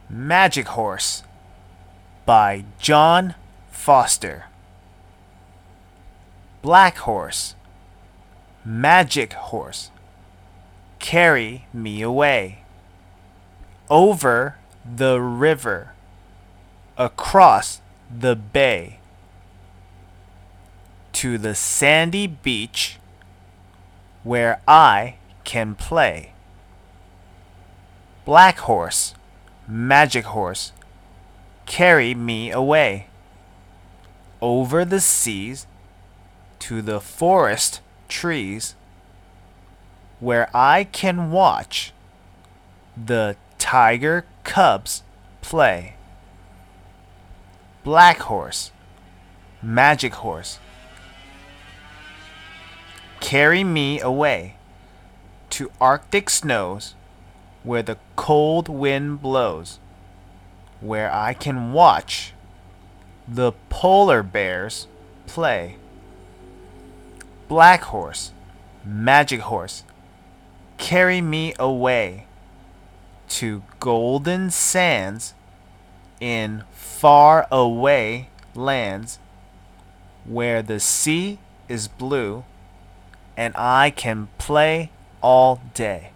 Magic Horse by John Foster. Black horse, magic horse, carry me away over the river, across the bay, to the sandy beach where I can play. Black horse, magic horse, carry me away over the seas to the forest trees where I can watch the tiger cubs play. Black horse, magic horse, carry me away to Arctic snows where the cold wind blows, where I can watch the polar bears play. Black horse, magic horse, carry me away to golden sands in far away lands where the sea is blue and I can play all day.